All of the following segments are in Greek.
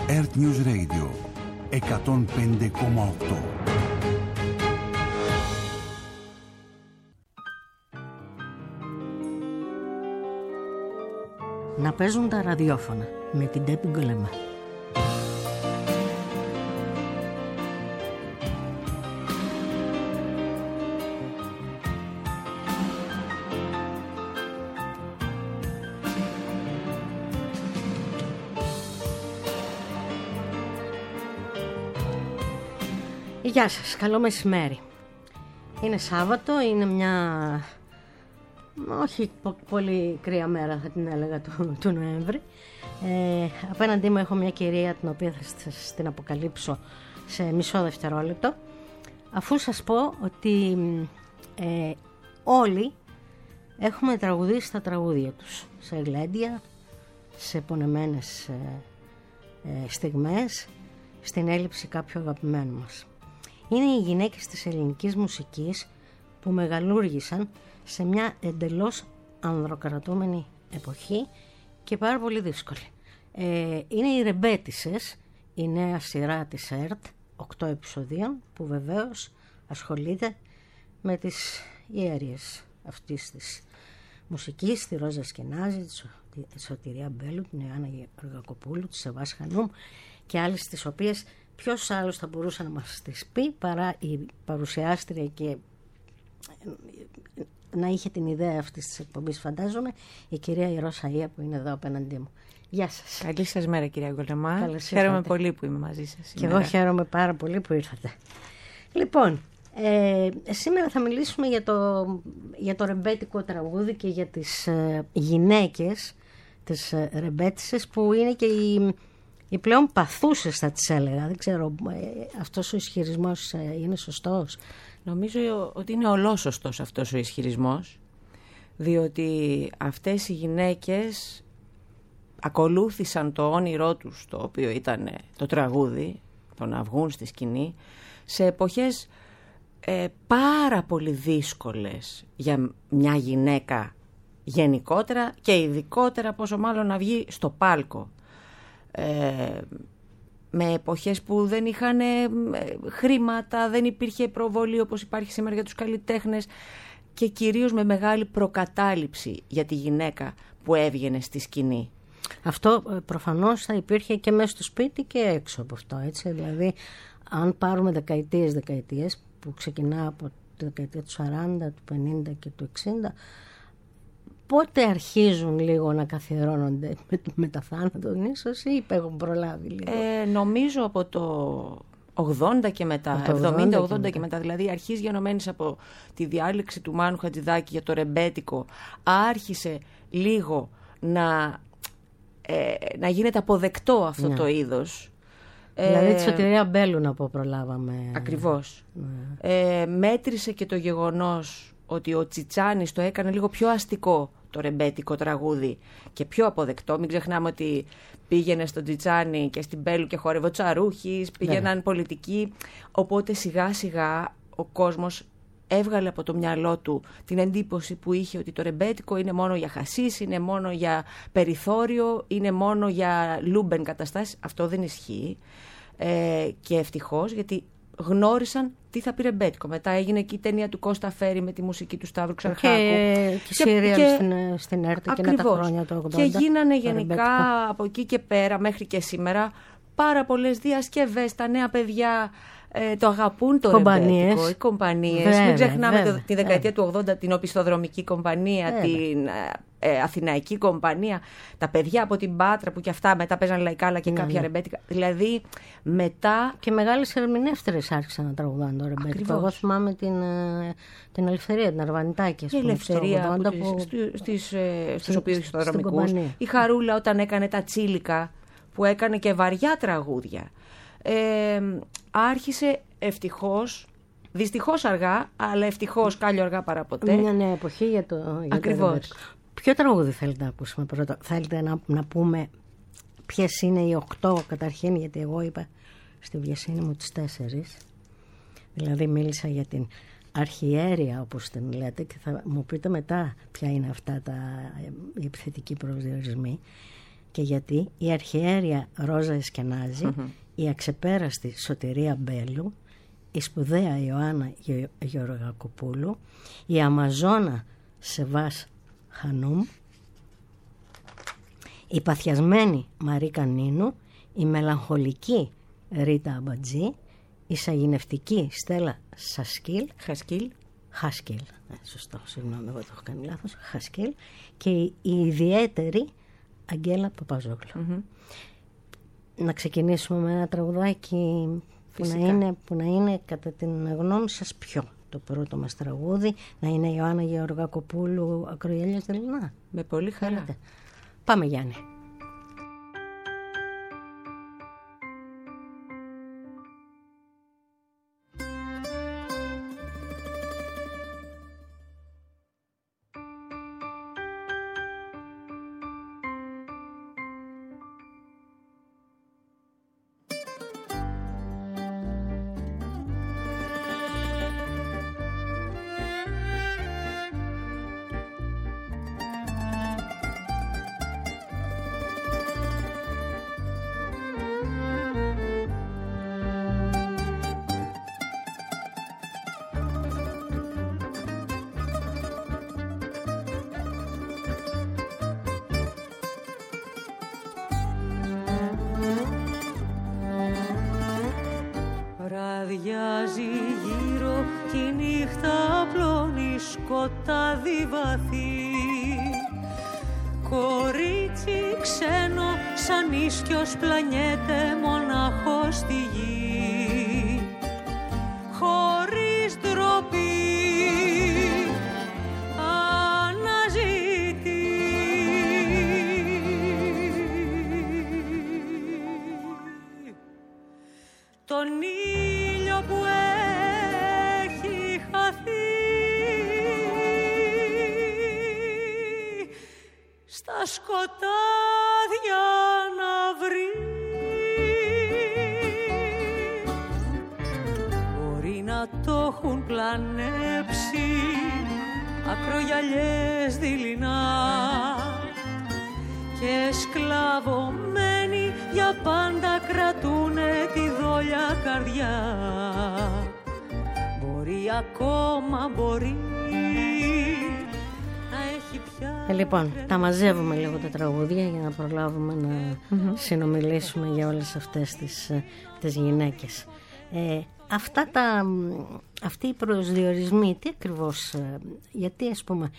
Earth News Radio 105,8. Να παίζουν τα ραδιόφωνα με την Τέπη Γκολεμά. Γεια σας, καλό μεσημέρι. Είναι Σάββατο, είναι μια όχι πολύ κρύα μέρα, θα την έλεγα, του Νοέμβρη. Απέναντί μου έχω μια κυρία την οποία θα σας την αποκαλύψω σε μισό δευτερόλεπτο, αφού σας πω ότι όλοι έχουμε τραγουδήσει τα τραγούδια τους σε γλέντια, σε πονεμένες στιγμές, στην έλλειψη κάποιου αγαπημένου μας. Είναι οι γυναίκες της ελληνικής μουσικής που μεγαλούργησαν σε μια εντελώς ανδροκρατούμενη εποχή και πάρα πολύ δύσκολη. Είναι οι Ρεμπέτισσες, η νέα σειρά της ΕΡΤ, 8 επεισοδίων, που βεβαίως ασχολείται με τις ιέρειες αυτής της μουσικής, τη Ρόζα Σκενάζη, τη Σωτηρία Μπέλου, την Ιωάννα Γεωργακοπούλου, τη Σεβάς Χανούμ και άλλες, τις οποίες ποιος άλλος θα μπορούσε να μας τις πει παρά η παρουσιάστρια και να είχε την ιδέα αυτής της εκπομπής, φαντάζομαι, η κυρία Ιρώσα Ία, που είναι εδώ απέναντί μου. Γεια σας. Καλή σας μέρα, κυρία Γκολεμά. Χαίρομαι πολύ που είμαι μαζί σας σήμερα. Και εγώ χαίρομαι πάρα πολύ που ήρθατε. Λοιπόν, σήμερα θα μιλήσουμε για το ρεμπέτικο τραγούδι και για τις γυναίκες της ρεμπέτισσες, που είναι και οι πλέον παθούσες, θα τις έλεγα. Δεν ξέρω, αυτός ο ισχυρισμός είναι σωστός? Νομίζω ότι είναι ολόσωστος αυτός ο ισχυρισμός, διότι αυτές οι γυναίκες ακολούθησαν το όνειρό τους, το οποίο ήταν το τραγούδι, το να βγουν στη σκηνή, σε εποχές πάρα πολύ δύσκολες για μια γυναίκα γενικότερα και ειδικότερα, πόσο μάλλον να βγει στο πάλκο. Με εποχές που δεν είχαν χρήματα, δεν υπήρχε προβολή όπως υπάρχει σήμερα για τους καλλιτέχνες και κυρίως με μεγάλη προκατάληψη για τη γυναίκα που έβγαινε στη σκηνή. Αυτό προφανώς θα υπήρχε και μέσα στο σπίτι και έξω από αυτό, έτσι. Δηλαδή, αν πάρουμε δεκαετίες που ξεκινά από τη δεκαετία του 40, του 50 και του 60, πότε αρχίζουν λίγο να καθιερώνονται με τα θάνατον ίσως, ή έχουν προλάβει λίγο? Νομίζω από το 80 και μετά, 70-80 και μετά, δηλαδή αρχής γενομένης από τη διάλεξη του Μάνου Χατζηδάκη για το ρεμπέτικο, άρχισε λίγο να γίνεται αποδεκτό αυτό το είδος. Δηλαδή τη Σωτηρία Μπέλου, να πω, προλάβαμε. Ακριβώς. Μέτρησε και το γεγονός ότι ο Τσιτσάνης το έκανε λίγο πιο αστικό το ρεμπέτικο τραγούδι και πιο αποδεκτό. Μην ξεχνάμε ότι πήγαινε στον Τσιτσάνη και στην Μπέλου και χόρευε ο Τσαρούχης, πήγαιναν πολιτικοί. Οπότε σιγά σιγά ο κόσμος έβγαλε από το μυαλό του την εντύπωση που είχε ότι το ρεμπέτικο είναι μόνο για χασίς, είναι μόνο για περιθώριο, είναι μόνο για λούμπεν καταστάσεις. Αυτό δεν ισχύει και ευτυχώς, γιατί γνώρισαν τι θα πει ρεμπέτικο. Μετά έγινε και η ταινία του Κώστα Φέρη με τη μουσική του Σταύρου Ξαρχάκου. Και Συρία στην ΕΡΤ και τα χρόνια του 80. Και γίνανε γενικά από εκεί και πέρα μέχρι και σήμερα πάρα πολλές διασκευές. Τα νέα παιδιά το αγαπούν το ρεμπέτικο. Οι κομπανίες. Μην ξεχνάμε τη δεκαετία του 80 την οπισθοδρομική κομπανία, την αθηναϊκή κομπανία. Τα παιδιά από την Πάτρα που και αυτά μετά παίζαν λαϊκά, αλλά και κάποια ρεμπέτικα. Δηλαδή μετά. Και μεγάλες ερμηνεύτερες άρχισαν να τραγουδάνε το ρεμπέτικο. Ακριβώς. Εγώ θυμάμαι την Ελευθερία, την Αρβανιτάκη. Η Ελευθερία στους οπισθοδρομικούς. Η Χαρούλα όταν έκανε τα Τσίλικα, που έκανε και βαριά τραγούδια. Άρχισε ευτυχώς, δυστυχώς αργά, αλλά ευτυχώς κάλλιο αργά παρά ποτέ. Μια νέα εποχή για το ρεμπέτικο. Ποιο τραγούδι θέλετε να ακούσουμε πρώτα? Θέλετε να πούμε ποιες είναι οι 8 καταρχήν, γιατί εγώ είπα στη βιασύνη μου τις 4. Δηλαδή μίλησα για την αρχιέρεια, όπως την λέτε, και θα μου πείτε μετά ποια είναι αυτά οι επιθετικοί προσδιορισμοί. και γιατί η αρχιέρεια Ρόζα Εσκενάζη, η αξεπέραστη Σωτηρία Μπέλου, η σπουδαία Ιωάννα Γεωργακοπούλου, η Αμαζόνα Σεβάς Χανούμ, η παθιασμένη Μαρίκα Νίνου, η μελαγχολική Ρίτα Αμπατζή, η σαγηνευτική Στέλλα Χάσκιλ, σωστό, συγγνώμη, εγώ το έχω κάνει λάθος, Χάσκιλ, και η ιδιαίτερη Αγγέλα Παπαζόγλου. Να ξεκινήσουμε με ένα τραγουδάκι που να είναι κατά την γνώμη σας ποιο? Το πρώτο μας τραγούδι να είναι Ιωάννα Γεωργακοπούλου, Ακρογιαλιές Δελινά. Με πολύ χαρά. Θέλετε? Πάμε, Γιάννη. Βραδιάζει γύρω κι η νύχτα απλώνει σκοτάδι βαθύ. Κορίτσι ξένο σαν ίσκιος πλανιέται μονάχο στη γη. Χωρίς ντροπή αναζητεί τον ήλιο που έχει χαθεί στα σκοτάδια να βρει. Μπορεί να το έχουν πλανέψει ακρογιαλιές δειλινά και σκλαβωμένοι για πάντα κρατούνε τη δόλια καρδιά. Μπορεί να έχει πια... Λοιπόν, τα μαζεύουμε λίγο τα τραγούδια για να προλάβουμε να συνομιλήσουμε για όλες αυτές τις γυναίκες. Αυτοί οι προσδιορισμοί, τι ακριβώς, γιατί ας πούμε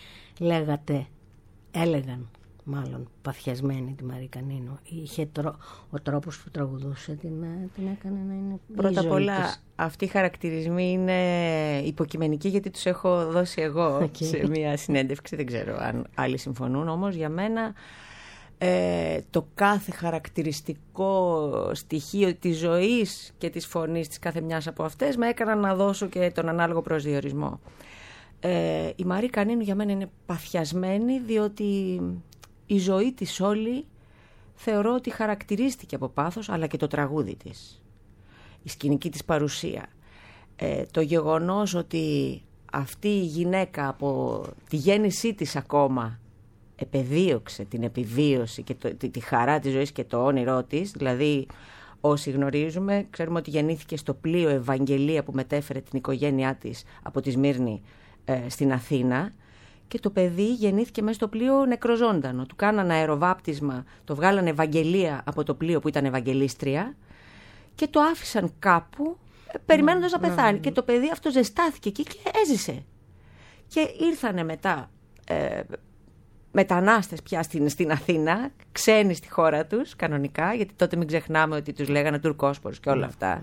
έλεγαν μάλλον παθιασμένη τη Μαρίκα Νίνου, ο τρόπος που τραγουδούσε την έκανε να είναι πρώτα απ' όλα αυτοί οι χαρακτηρισμοί είναι υποκειμενικοί γιατί τους έχω δώσει εγώ σε μια συνέντευξη, δεν ξέρω αν άλλοι συμφωνούν, όμως για μένα το κάθε χαρακτηριστικό στοιχείο της ζωής και της φωνής της κάθε μιας από αυτές με έκαναν να δώσω και τον ανάλογο προσδιορισμό. Η Μαρίκα Νίνου για μένα είναι παθιασμένη διότι η ζωή της όλη θεωρώ ότι χαρακτηρίστηκε από πάθος, αλλά και το τραγούδι της, η σκηνική της παρουσία. Το γεγονός ότι αυτή η γυναίκα από τη γέννησή της ακόμα επεδίωξε την επιβίωση και τη χαρά της ζωής και το όνειρό της, δηλαδή όσοι γνωρίζουμε, ξέρουμε ότι γεννήθηκε στο πλοίο Ευαγγελία που μετέφερε την οικογένειά της από τη Σμύρνη στην Αθήνα. Και το παιδί γεννήθηκε μέσα στο πλοίο νεκροζώντανο. Του κάνανε αεροβάπτισμα, το βγάλανε Ευαγγελία από το πλοίο που ήταν Ευαγγελίστρια και το άφησαν κάπου περιμένοντας να πεθάνει. Και το παιδί αυτό ζεστάθηκε εκεί και έζησε. Και ήρθανε μετά μετανάστες πια στην Αθήνα, ξένοι στη χώρα τους κανονικά, γιατί τότε μην ξεχνάμε ότι τους λέγανε Τουρκόσπορους και όλα αυτά.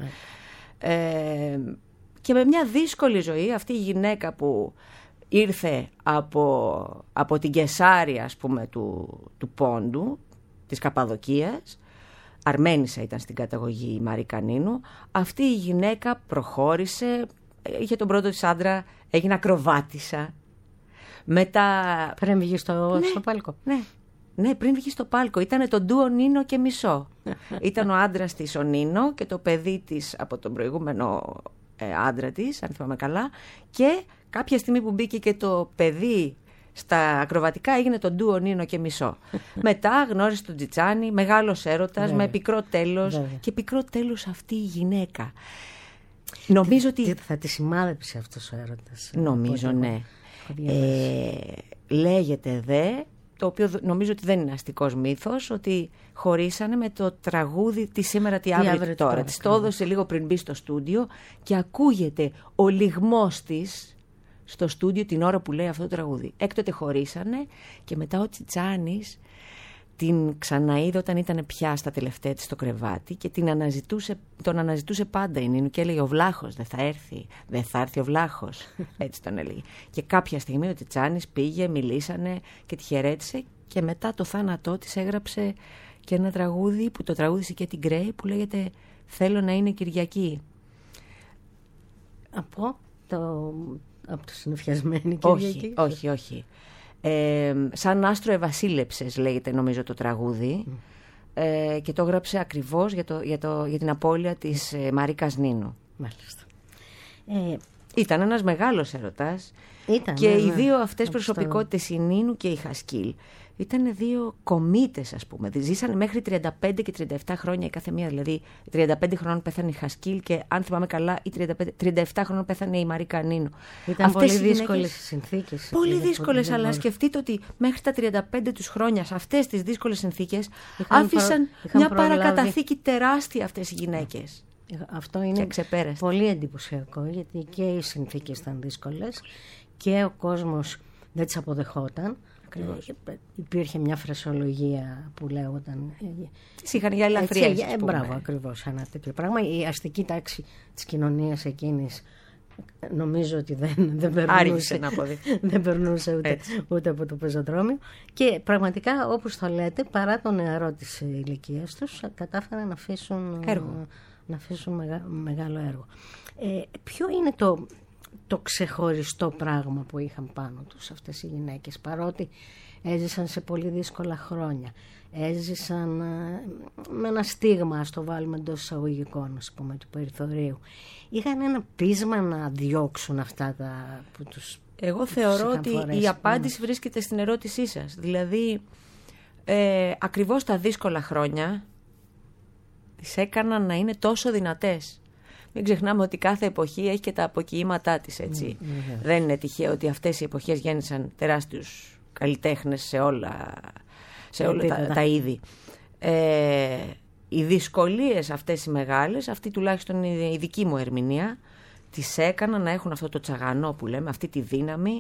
Και με μια δύσκολη ζωή αυτή η γυναίκα που ήρθε από την Κεσάρια, ας πούμε, του Πόντου, της Καπαδοκίας, Αρμένισσα ήταν στην καταγωγή η Μαρίκα Νίνου, αυτή η γυναίκα προχώρησε, είχε τον πρώτο της άντρα, έγινε ακροβάτισσα. Μετά... Πριν βγει στο πάλκο. Ναι, πριν βγει στο πάλκο. Ήτανε το ντουο Νίνο και Μισό. Ήταν ο άντρας της ο Νίνο και το παιδί της από τον προηγούμενο άντρα της, αν θυμάμαι καλά, και κάποια στιγμή που μπήκε και το παιδί Στα ακροβατικά έγινε το ντουο Νίνο και Μισό. Μετά γνώρισε τον Τσιτσάνι, μεγάλος έρωτας, με πικρό τέλος. Και πικρό τέλος αυτή η γυναίκα. Νομίζω ότι... Θα τη σημάδεψε αυτός ο έρωτας. Νομίζω, ναι. Λέγεται δε, το οποίο νομίζω ότι δεν είναι αστικός μύθος, ότι χωρίσανε με το τραγούδι «Τι σήμερα, τι αύριο, τώρα». Της το έδωσε λίγο πριν μπει στο στούντιο και ακούγεται ο λυγμός της στο στούντιο την ώρα που λέει αυτό το τραγούδι. Έκτοτε χωρίσανε και μετά ο Τσιτσάνης την ξαναείδε όταν ήταν πια στα τελευταία της στο κρεβάτι και τον αναζητούσε πάντα η Νίνου και έλεγε «Ο Βλάχος δεν θα έρθει ο Βλάχος». Έτσι τον έλεγε. Και κάποια στιγμή ο Τσιτσάνης πήγε, μιλήσανε και τη χαιρέτησε και μετά το θάνατό της έγραψε και ένα τραγούδι που το τραγούδισε και την Γκρέι που λέγεται «Θέλω να είναι Κυριακή». Από το συνεφιασμένη Κυριακή. Όχι. Σαν άστρο ευασίλεψες λέγεται νομίζω το τραγούδι και το έγραψε ακριβώς για την απώλεια της Μαρίκας Νίνου. Μάλιστα. Ήταν ένας μεγάλος έρωτας και οι δύο αυτές προσωπικότητες, η Νίνου και η Χασκίλ, ήταν δύο κομίτες, ας πούμε. Ζήσανε μέχρι 35 και 37 χρόνια η κάθε μία. Δηλαδή 35 χρόνων πέθανε η Χασκίλ και αν θυμάμαι καλά 37 χρόνων πέθανε η Μαρίκα Νίνου. Ήταν πολύ δύσκολες συνθήκες. Πολύ δύσκολες, αλλά σκεφτείτε ότι μέχρι τα 35 τους χρόνια σε αυτές τις δύσκολες συνθήκες άφησαν μια παρακαταθήκη τεράστια αυτές οι γυναίκες. Αυτό είναι πολύ εντυπωσιακό, γιατί και οι συνθήκες ήταν δύσκολες και ο κόσμος δεν τις αποδεχόταν. Υπήρχε μια φρασιολογία που λέγονταν. Είχαν για ελαφριές. Μπράβο, ακριβώς ένα τέτοιο πράγμα. Η αστική τάξη της κοινωνίας εκείνης νομίζω ότι δεν περνούσε ούτε από το πεζοδρόμιο. Και πραγματικά, όπως το λέτε, παρά το νεαρό της ηλικίας τους, κατάφεραν να αφήσουν μεγάλο έργο. Ποιο είναι το ξεχωριστό πράγμα που είχαν πάνω τους αυτές οι γυναίκες, παρότι έζησαν σε πολύ δύσκολα χρόνια, έζησαν με ένα στίγμα, ας το βάλουμε εντός εισαγωγικών, ας πούμε, του περιθωρίου, είχαν ένα πείσμα να διώξουν αυτά που τους... Εγώ θεωρώ ότι η απάντηση βρίσκεται στην ερώτησή σας. Δηλαδή ακριβώς τα δύσκολα χρόνια τις έκαναν να είναι τόσο δυνατές. Μην ξεχνάμε ότι κάθε εποχή έχει και τα αποκοιήματά της, έτσι. Δεν είναι τυχαίο ότι αυτές οι εποχές γέννησαν τεράστιους καλλιτέχνες σε όλα τα είδη. Οι δυσκολίες αυτές οι μεγάλες, αυτή τουλάχιστον η δική μου ερμηνεία, τις έκαναν να έχουν αυτό το τσαγανό που λέμε, αυτή τη δύναμη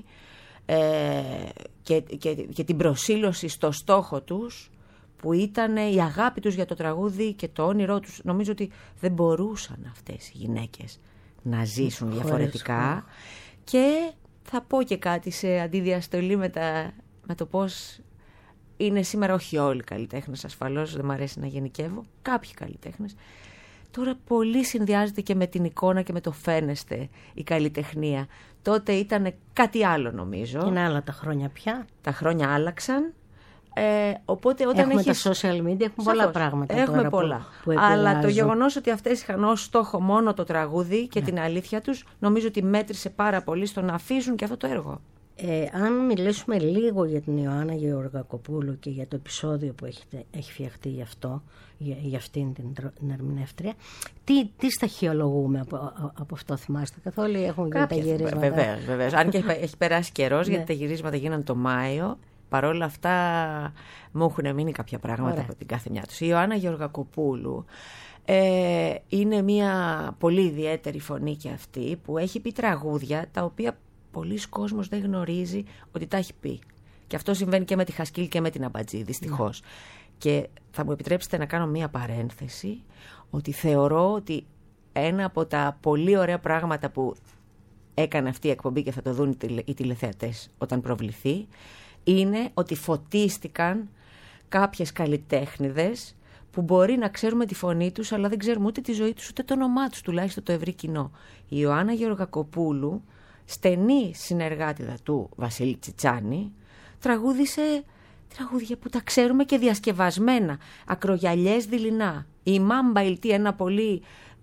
και την προσήλωση στο στόχο τους, που ήταν η αγάπη τους για το τραγούδι και το όνειρό τους. Νομίζω ότι δεν μπορούσαν αυτές οι γυναίκες να ζήσουν διαφορετικά. Και θα πω και κάτι σε αντιδιαστολή με το πώς είναι σήμερα, όχι όλοι οι καλλιτέχνες, ασφαλώς δεν μου αρέσει να γενικεύω, κάποιοι καλλιτέχνες. Τώρα πολύ συνδυάζεται και με την εικόνα και με το φαίνεστε η καλλιτεχνία. Τότε ήταν κάτι άλλο νομίζω. Είναι άλλα τα χρόνια πια. Τα χρόνια άλλαξαν. Οπότε όταν έχουμε τα social media, έχουμε πολλά πράγματα. Έχουμε πολλά. Αλλά το γεγονός ότι αυτές είχαν ως στόχο μόνο το τραγούδι και την αλήθεια τους, νομίζω ότι μέτρησε πάρα πολύ στο να αφήσουν και αυτό το έργο. Αν μιλήσουμε λίγο για την Ιωάννα Γεωργακοπούλου και για το επεισόδιο που έχει φτιαχτεί για αυτήν την ερμηνεύτρια, τι σταχυολογούμε από αυτό, θυμάστε καθόλου? Έχουν γίνει τα γυρίσματα? Βεβαίως. Αν και έχει περάσει καιρός, γιατί τα γυρίσματα γίνανε το Μάιο. Παρόλα αυτά μου έχουν μείνει κάποια πράγματα από την κάθε μια τους. Η Ιωάννα Γεωργακοπούλου είναι μια πολύ ιδιαίτερη φωνή και αυτή, που έχει πει τραγούδια τα οποία πολλοί κόσμος δεν γνωρίζει ότι τα έχει πει. Και αυτό συμβαίνει και με τη Χασκίλ και με την Αμπατζή, δυστυχώς. Και θα μου επιτρέψετε να κάνω μια παρένθεση, ότι θεωρώ ότι ένα από τα πολύ ωραία πράγματα που έκανε αυτή η εκπομπή, και θα το δουν οι τηλεθεατές όταν προβληθεί, είναι ότι φωτίστηκαν κάποιες καλλιτέχνηδες που μπορεί να ξέρουμε τη φωνή τους, αλλά δεν ξέρουμε ούτε τη ζωή τους ούτε το όνομά τους, τουλάχιστον το ευρύ κοινό. Η Ιωάννα Γεωργακοπούλου, στενή συνεργάτηδα του Βασίλη Τσιτσάνη, τραγούδισε τραγούδια που τα ξέρουμε και διασκευασμένα, ακρογιαλιές δειλινά. Η Μάμπα Ηλτή, ένα πολύ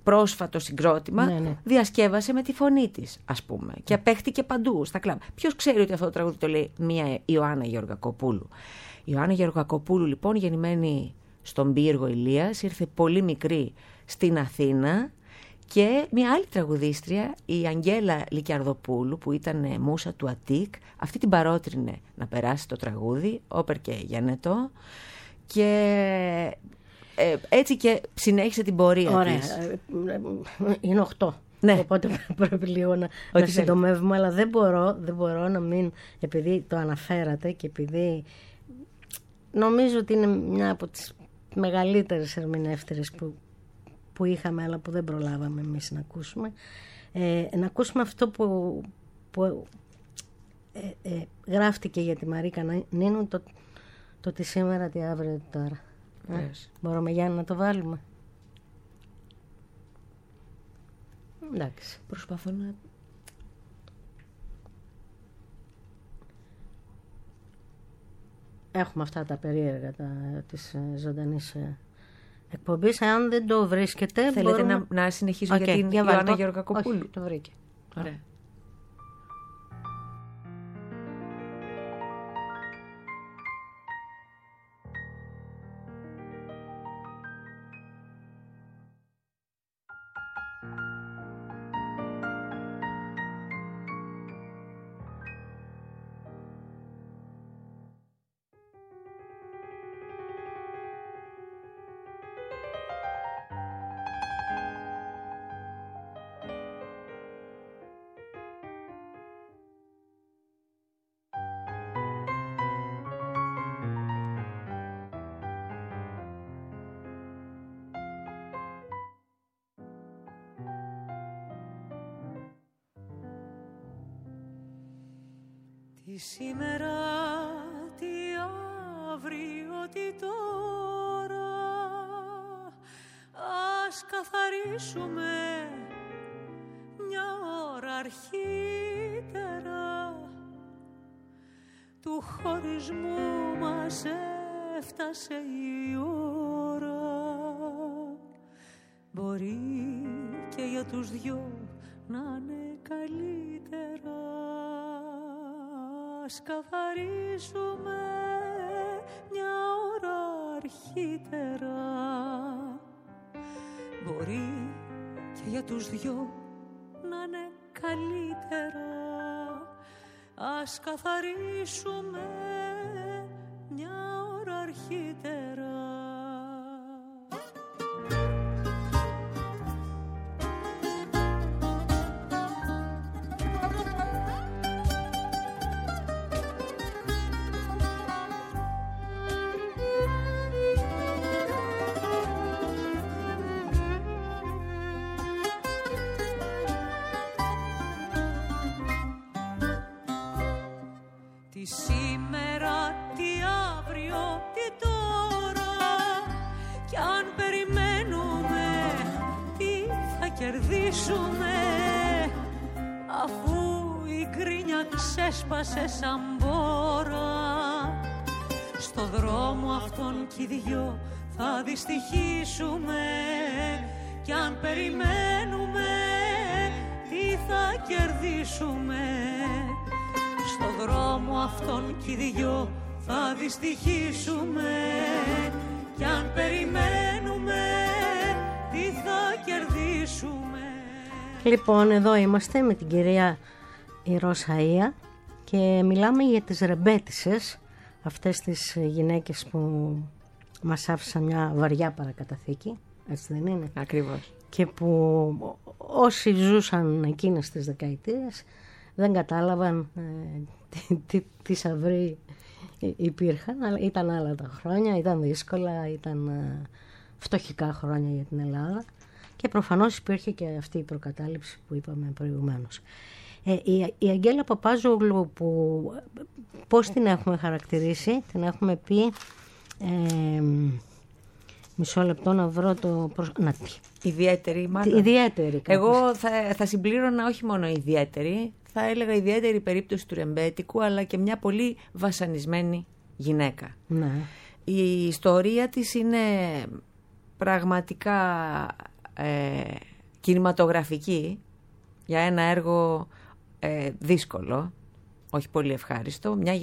πρόσφατο συγκρότημα, Ναι. διασκεύασε με τη φωνή της, ας πούμε. Και παίχτηκε παντού, στα κλαμπ. Ποιος ξέρει ότι αυτό το τραγούδι το λέει μία Ιωάννα Γεωργακοπούλου. Η Ιωάννα Γεωργακοπούλου, λοιπόν, γεννημένη στον Πύργο Ηλίας, ήρθε πολύ μικρή στην Αθήνα. Και μια άλλη τραγουδίστρια, η Αγγέλα Λικιαρδοπούλου, που ήταν μούσα του Αττικ, αυτή την παρότρινε να περάσει το τραγούδι, όπερ και Γιαννετό, και έτσι και συνέχισε την πορεία της. Είναι 8. Ναι. Οπότε πρέπει λίγο να συντομεύουμε, αλλά δεν μπορώ να μην, επειδή το αναφέρατε και επειδή νομίζω ότι είναι μια από τις μεγαλύτερες ερμηνεύτερες που είχαμε, αλλά που δεν προλάβαμε εμείς να ακούσουμε. Να ακούσουμε αυτό που γράφτηκε για τη Μαρίκα Νίνου, το τι σήμερα, τι αύριο, τι τώρα. Μπορούμε, Γιάννη, να το βάλουμε? Εντάξει. Προσπαθώ να... Έχουμε αυτά τα περίεργα της ζωντανής εκπομπής. Αν δεν το βρίσκετε, θέλετε μπορούμε... να συνεχίσω για την Ιωάννα Γεωργακοπούλου? Όχι, το βρήκε. Ωραία. Τι σήμερα, τι αύριο, τι τώρα, ας καθαρίσουμε μια ώρα αρχίτερα. Του χωρισμού μας έφτασε η ώρα. Μπορεί και για τους δυο να είναι καλύτερα. Ας καθαρίσουμε μια ώρα αρχίτερα. Μπορεί και για τους δυο να είναι καλύτερα. Ας καθαρίσουμε μια ώρα αρχίτερα. Τι σήμερα, τι αύριο, τι τώρα, κι αν περιμένουμε τι θα κερδίσουμε, αφού η γκρίνια ξέσπασε σαν μπόρα. Στο δρόμο αυτόν κι οι δυο θα δυστυχήσουμε, κι αν περιμένουμε τι θα κερδίσουμε. Στο δρόμο αυτόν κι οι δυο θα δυστυχήσουμε, κι αν περιμένουμε τι θα κερδίσουμε. Λοιπόν, εδώ είμαστε με την κυρία Ρώσα Εία και μιλάμε για τις ρεμπέτισσες, αυτές τις γυναίκες που μας άφησαν μια βαριά παρακαταθήκη, έτσι δεν είναι? Ακριβώς. Και που όσοι ζούσαν εκείνες τις δεκαετίες δεν κατάλαβαν τι σαυροί υπήρχαν. Ήταν άλλα τα χρόνια, ήταν δύσκολα, ήταν φτωχικά χρόνια για την Ελλάδα και προφανώς υπήρχε και αυτή η προκατάληψη που είπαμε προηγουμένως. Η Αγγέλα Παπάζογλου, πώς την έχουμε χαρακτηρίσει? Την έχουμε πει, μισό λεπτό να βρω το... Ιδιαίτερη, μάλλον. Ιδιαίτερη. Εγώ θα συμπλήρωνα όχι μόνο ιδιαίτερη, θα έλεγα ιδιαίτερη περίπτωση του ρεμπέτικου, αλλά και μια πολύ βασανισμένη γυναίκα. Ναι. Η ιστορία της είναι πραγματικά κινηματογραφική για ένα έργο δύσκολο, όχι πολύ ευχάριστο. Μια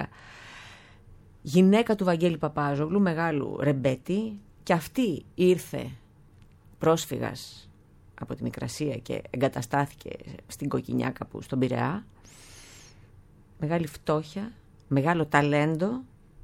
γυναίκα του Βαγγέλη Παπάζογλου, μεγάλου ρεμπέτη, και αυτή ήρθε πρόσφυγας από τη Μικρασία και εγκαταστάθηκε στην Κοκκινιά κάπου στον Πειραιά. Μεγάλη φτώχεια, μεγάλο ταλέντο,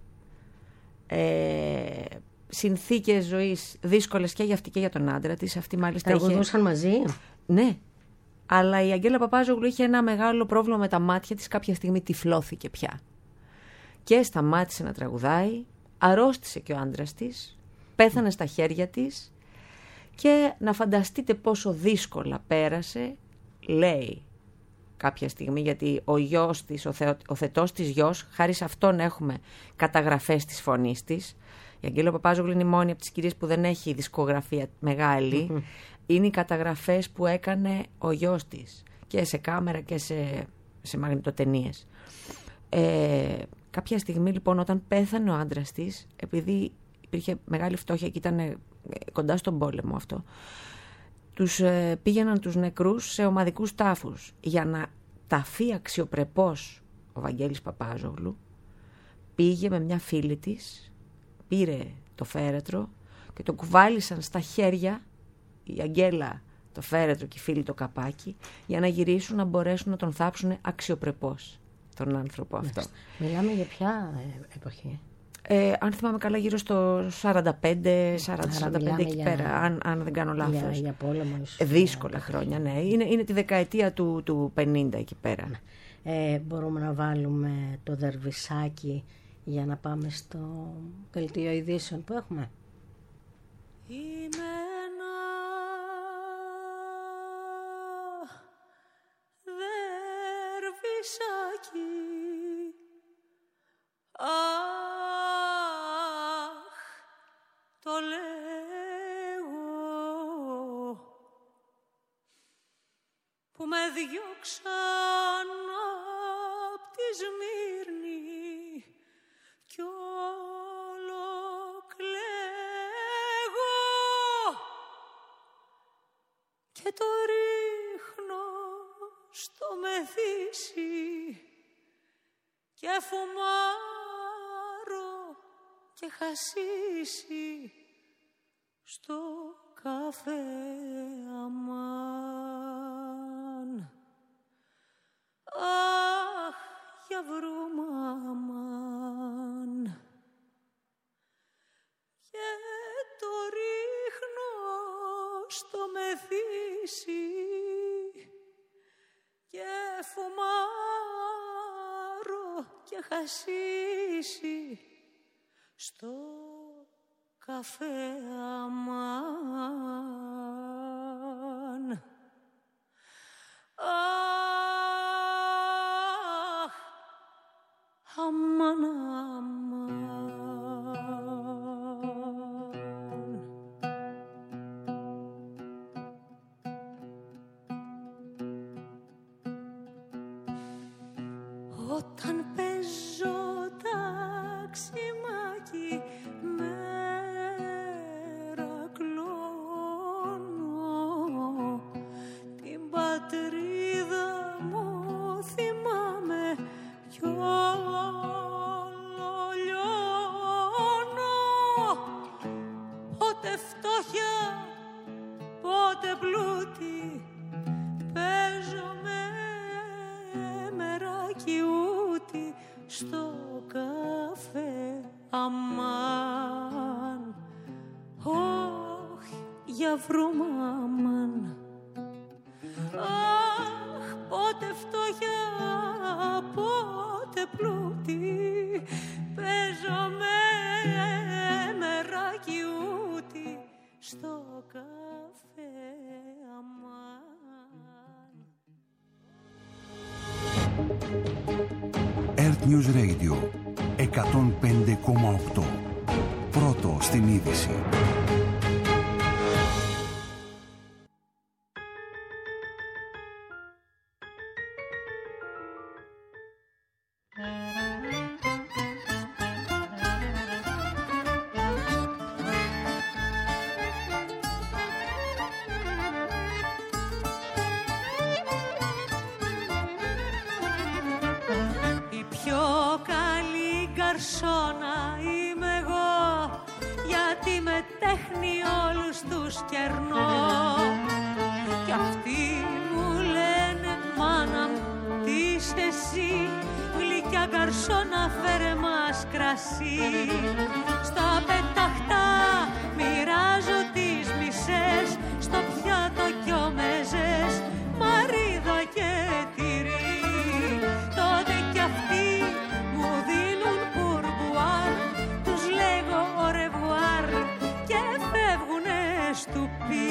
συνθήκες ζωής δύσκολες και για αυτή και για τον άντρα της. Αυτή μάλιστα τραγουδούσαν μαζί. Ναι, αλλά η Αγγέλα Παπάζογλου είχε ένα μεγάλο πρόβλημα με τα μάτια της, κάποια στιγμή τυφλώθηκε πια και σταμάτησε να τραγουδάει, αρρώστησε και ο άντρας της, πέθανε στα χέρια της. Και να φανταστείτε πόσο δύσκολα πέρασε, λέει κάποια στιγμή, γιατί ο γιος της, ο θετός της γιος, χάρη σε αυτόν έχουμε καταγραφές της φωνής της. Η Αγγέλα Παπάζογλου είναι η μόνη από τις κυρίες που δεν έχει δισκογραφία μεγάλη. Είναι οι καταγραφές που έκανε ο γιος της και σε κάμερα και σε μαγνητοτενίες. Κάποια στιγμή λοιπόν, όταν πέθανε ο άντρας της, επειδή υπήρχε μεγάλη φτώχεια και ήταν κοντά στον πόλεμο αυτό, τους πήγαιναν τους νεκρούς σε ομαδικούς τάφους. Για να ταφεί αξιοπρεπώς ο Βαγγέλης Παπάζογλου, πήγε με μια φίλη της, πήρε το φέρετρο και το κουβάλισαν στα χέρια, η Αγγέλα το φέρετρο και οι φίλοι το καπάκι, για να γυρίσουν, να μπορέσουν να τον θάψουν αξιοπρεπώς τον άνθρωπο αυτό. Μιλάμε για ποια εποχή? Αν θυμάμαι καλά, γύρω στο 45 εκεί πέρα, αν δεν κάνω λάθος. Για πόλεμο. Δύσκολα χρόνια, ναι. Είναι τη δεκαετία του 50 εκεί πέρα. Μπορούμε να βάλουμε το Δερβισάκι για να πάμε στο δελτίο ειδήσεων που έχουμε. Είμαι ένα Δερβισάκι, το λέγω, που με διώξαν απ' τη Σμύρνη κι όλο κλαίγω και το ρίχνω στο μεθύσι και φουμάρω και χασίσει στο καφέ αμάν. Αχ, για βρούμα αμάν. Και το ρίχνω στο μεθύσι και φουμάρω και χασίσει στο καφέ αμάν. Αχ, αμάν, αμάν. Όταν παίζω ταξιμάκι μερακλώνω, την πατρίδα μου θυμάμαι κι όλο λιώνω. Πότε φτώχεια, πότε πλούτη, παίζω με μεράκι ούτη στο καφέ αμάν. Όχι, για βρούμα αμάν. Αχ, πότε φτώχεια, πότε πλούτη, παίζω με μεράκι ούτη στο καφέ αμάν. Earth News Radio 105,8. Πρώτο στην είδηση. καρσόνα είμαι εγώ, γιατί με τέχνη όλους τους κερνώ. Κι αυτοί μου λένε μάνα μου τι είσαι εσύ, γλυκιά καρσόνα φέρε μας κρασί. Στα πεταχτά μοιράζω τις μισές, στο πιάτο κι ομεζές, μαρίδα και τυρί. Τότε κι αυτοί μου δίνουν πουρμπουάρ, τους λέγω au revoir και φεύγουνε στουπί.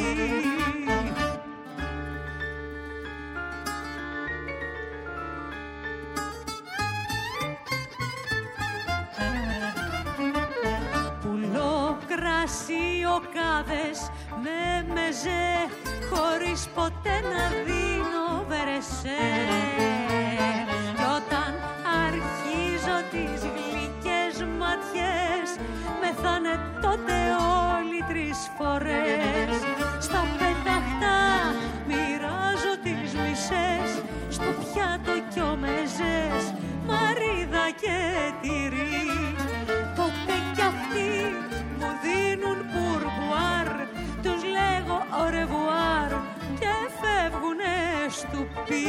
Πουλώ κρασιοκάδες με μεζέ, χωρίς ποτέ να δίνω βερεσέ. Κι όταν αρχίζω τις γλυκές ματιές, μεθάνε τότε όλοι 3 φορές. Στα πεταχτά μοιράζω τις μισές, στο πιάτο κι ομεζές, μαρίδα και τυρί. Τότε κι αυτοί μου δίνουν πουρμπουάρ, τους λέγω au revoir και φεύγουνε στουπί.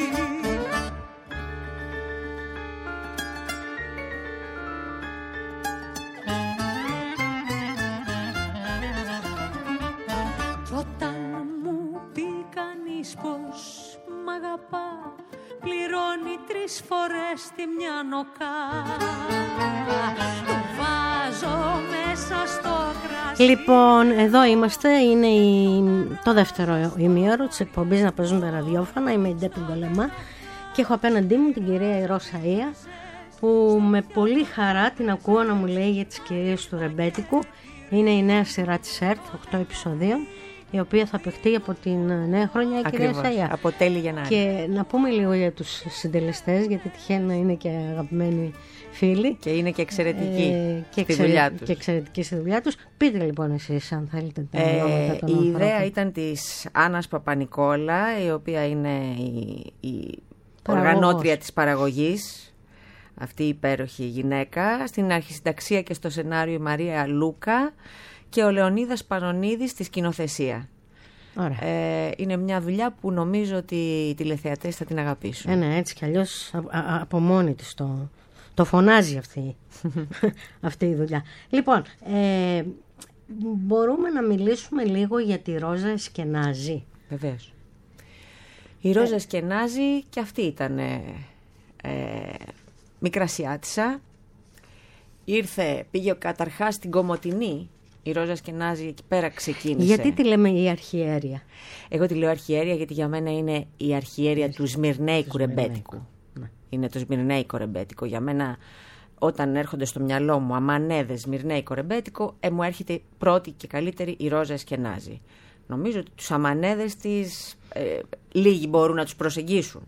Κι όταν μου πει κανείς πως μ' αγαπά, πληρώνει 3 φορές τη μια νοκά. Του βάζω μέσα στο κρασί. Λοιπόν, εδώ είμαστε, είναι το δεύτερο ημίωρο της εκπομπής «Να παίζουν τα ραδιόφωνα». Είμαι η Ντέπη Γκολεμά και έχω απέναντί μου την κυρία Ηρώσα Ία, που με πολύ χαρά την ακούω να μου λέει για τις κυρίες του ρεμπέτικου. Είναι η νέα σειρά της ΕΡΤ, 8 επεισοδίων, η οποία θα παιχτεί από την νέα χρονιά, κυρία Σαΐα. Από τέλη Γενάρη. Και να πούμε λίγο για τους συντελεστές, γιατί τυχαίνει να είναι και αγαπημένοι φίλοι. Και είναι και εξαιρετικοί στη δουλειά τους. Και εξαιρετικοί στη δουλειά τους. Πείτε λοιπόν εσείς, αν θέλετε, τα ονόματα των Η ανθρώπων. ιδέα ήταν της Άννας Παπανικόλα, η οποία είναι η οργανώτρια της παραγωγής, αυτή η υπέροχη γυναίκα. Στην αρχισυνταξία και στο σενάριο η Μαρία Λούκα και ο Λεωνίδας Πανονίδης στη σκηνοθεσία. Είναι μια δουλειά που νομίζω ότι οι τηλεθεατές θα την αγαπήσουν. Ναι, έτσι κι αλλιώς από μόνη της το φωνάζει αυτή η δουλειά. Λοιπόν, μπορούμε να μιλήσουμε λίγο για τη Ρόζα Εσκενάζη. Βεβαίως. Η Ρόζα Εσκενάζη και αυτή ήταν μικρασιάτισσα. Πήγε καταρχάς στην Κομοτηνή. Η Ρόζα Εσκενάζη εκεί πέρα ξεκίνησε. Γιατί τη λέμε η αρχιέρεια? Εγώ τη λέω αρχιέρεια γιατί για μένα είναι η αρχιέρεια του Σμυρνέικου ρεμπέτικου. Ναι. Είναι το Σμυρνέικο ρεμπέτικο. Για μένα, όταν έρχονται στο μυαλό μου αμανέδες Σμυρνέικο ρεμπέτικο, μου έρχεται πρώτη και καλύτερη η Ρόζα Εσκενάζη. Νομίζω ότι τους αμανέδες της λίγοι μπορούν να τους προσεγγίσουν.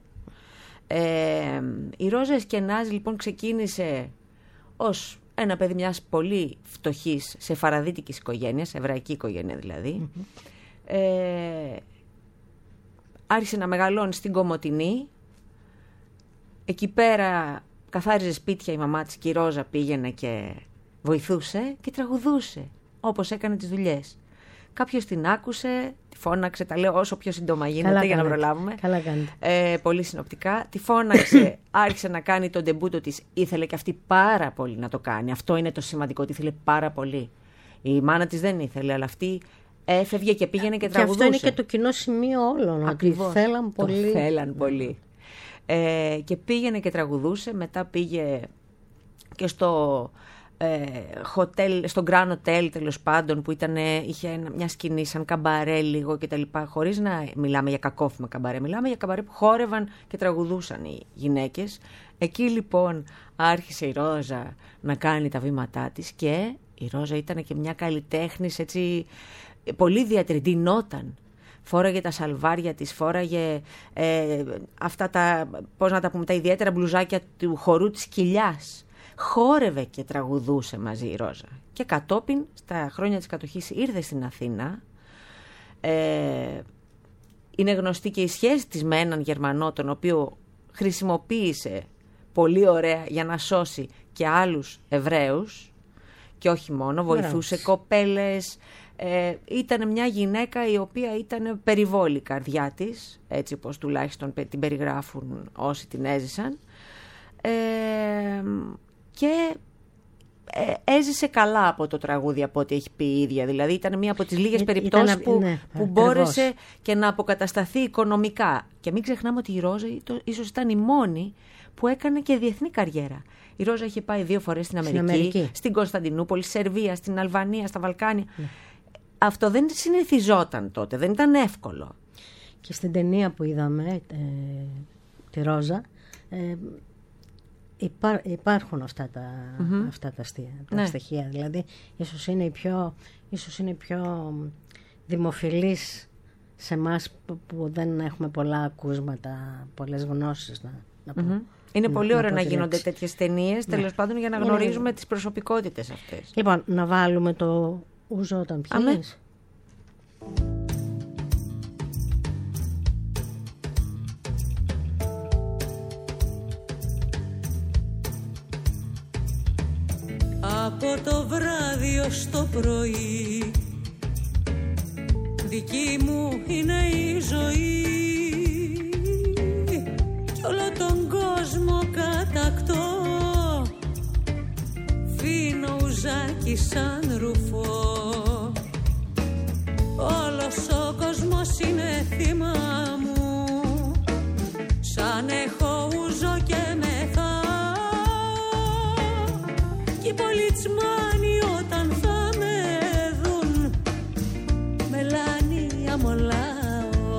Η Ρόζα Εσκενάζη λοιπόν ξεκίνησε ως ένα παιδί μιας πολύ φτωχής σεφαραδίτικης οικογένειας, εβραϊκή οικογένεια δηλαδή. Άρχισε να μεγαλώνει στην Κομοτηνή. Εκεί πέρα καθάριζε σπίτια η μαμά της και η Ρόζα πήγαινε και βοηθούσε και τραγουδούσε όπως έκανε τις δουλειές. Κάποιος την άκουσε, τη φώναξε, τα λέω όσο πιο σύντομα γίνεται για να προλάβουμε. Καλά κάνετε. Πολύ συνοπτικά. Τη φώναξε, άρχισε να κάνει τον ντεμπούτο της. Ήθελε και αυτή πάρα πολύ να το κάνει. Αυτό είναι το σημαντικό, ότι ήθελε πάρα πολύ. Η μάνα της δεν ήθελε, αλλά αυτή έφευγε και πήγαινε και τραγουδούσε. Και αυτό είναι και το κοινό σημείο όλων. Ακριβώς. Ότι θέλαν πολύ. Το θέλαν πολύ. Και πήγαινε και τραγουδούσε. Μετά πήγε και στο στο Grand Hotel, τέλος πάντων, που είχε μια σκηνή σαν καμπαρέ λίγο κτλ. Χωρίς να μιλάμε για κακόφημα καμπαρέ, μιλάμε για καμπαρέ που χόρευαν και τραγουδούσαν οι γυναίκες. Εκεί λοιπόν άρχισε η Ρόζα να κάνει τα βήματά της και η Ρόζα ήταν και μια καλλιτέχνης, έτσι, πολύ διατρεντινόταν. Φόραγε τα σαλβάρια της, φόραγε αυτά τα, πώς να τα πούμε, τα ιδιαίτερα μπλουζάκια του χορού της Κοιλιάς. Χόρευε και τραγουδούσε μαζί η Ρόζα. Και κατόπιν, στα χρόνια της κατοχής, ήρθε στην Αθήνα. Είναι γνωστή και η σχέση της με έναν Γερμανό, τον οποίο χρησιμοποίησε πολύ ωραία για να σώσει και άλλους Εβραίους και όχι μόνο, βοηθούσε κοπέλες. Ήταν μια γυναίκα η οποία ήταν περιβόλη καρδιά της, έτσι όπως τουλάχιστον την περιγράφουν όσοι την έζησαν, και έζησε καλά από το τραγούδι, από ό,τι έχει πει η ίδια. Δηλαδή ήταν μία από τις λίγες περιπτώσεις που μπόρεσε και να αποκατασταθεί οικονομικά. Και μην ξεχνάμε ότι η Ρόζα ίσως ήταν η μόνη που έκανε και διεθνή καριέρα. Η Ρόζα είχε πάει 2 φορές στην Αμερική, στην Κωνσταντινούπολη, στη Σερβία, στην Αλβανία, στα Βαλκάνια. Αυτό δεν συνηθιζόταν τότε, δεν ήταν εύκολο. Και στην ταινία που είδαμε, τη Ρόζα, υπάρχουν αυτά τα στοιχεία. Δηλαδή, ίσως είναι η πιο δημοφιλής σε εμάς που δεν έχουμε πολλά ακούσματα, πολλές γνώσεις να πούμε. Είναι πολύ ωραίο να γίνονται τέτοιες ταινίες, τέλος πάντων, για να γνωρίζουμε τις προσωπικότητες αυτές. Λοιπόν, να βάλουμε το ούζο όταν πιείς. Από το βράδυ ως το πρωί δική μου είναι η ζωή, κι όλο τον κόσμο κατακτώ, φίνω ουζάκι σαν ρουφό. Όλος ο κόσμος είναι θύμα μου, σαν έχω ούζο και μεθάω. Κι οι πολιτσμάνοι όταν θα με δουν, μελάνια μολάω.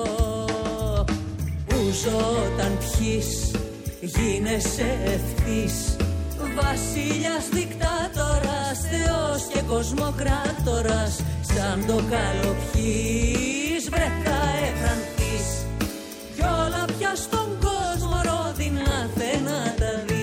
Ούζο όταν πιείς γίνεσαι ευθύς, βασίλιας, δικτάτορας, θεός και κοσμοκράτορας. Σαν το καλοπιείς βρε θα εφρανθείς, κι όλα πια στον κόσμο ρόδινα θε να τα δεις.